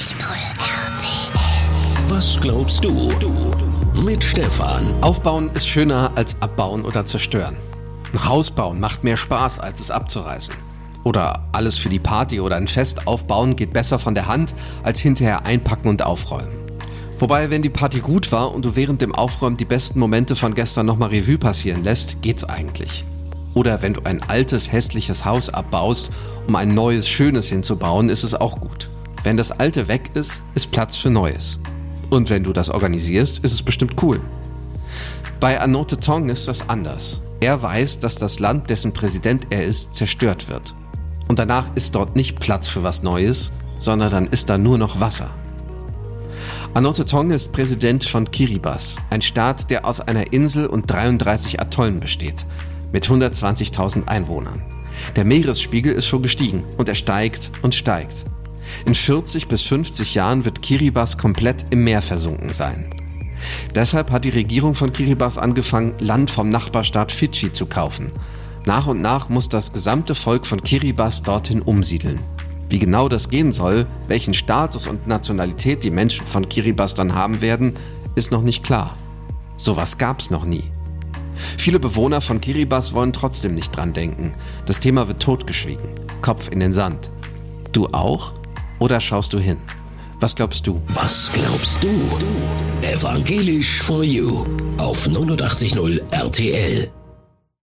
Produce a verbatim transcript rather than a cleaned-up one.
null R T L. Was glaubst du? Mit Stefan. Aufbauen ist schöner als abbauen oder zerstören. Ein Haus bauen macht mehr Spaß, als es abzureißen. Oder alles für die Party oder ein Fest aufbauen geht besser von der Hand, als hinterher einpacken und aufräumen. Wobei, wenn die Party gut war und du während dem Aufräumen die besten Momente von gestern nochmal Revue passieren lässt, geht's eigentlich. Oder wenn du ein altes, hässliches Haus abbaust, um ein neues, schönes hinzubauen, ist es auch gut. Wenn das Alte weg ist, ist Platz für Neues. Und wenn du das organisierst, ist es bestimmt cool. Bei Anote Tong ist das anders. Er weiß, dass das Land, dessen Präsident er ist, zerstört wird. Und danach ist dort nicht Platz für was Neues, sondern dann ist da nur noch Wasser. Anote Tong ist Präsident von Kiribati, ein Staat, der aus einer Insel und dreiunddreißig Atollen besteht, mit hundertzwanzigtausend Einwohnern. Der Meeresspiegel ist schon gestiegen und er steigt und steigt. In vierzig bis fünfzig Jahren wird Kiribati komplett im Meer versunken sein. Deshalb hat die Regierung von Kiribati angefangen, Land vom Nachbarstaat Fidschi zu kaufen. Nach und nach muss das gesamte Volk von Kiribati dorthin umsiedeln. Wie genau das gehen soll, welchen Status und Nationalität die Menschen von Kiribati dann haben werden, ist noch nicht klar. Sowas gab's noch nie. Viele Bewohner von Kiribati wollen trotzdem nicht dran denken. Das Thema wird totgeschwiegen. Kopf in den Sand. Du auch? Oder schaust du hin? Was glaubst du? Was glaubst du? Evangelisch for You auf neunundachtzig Komma null R T L.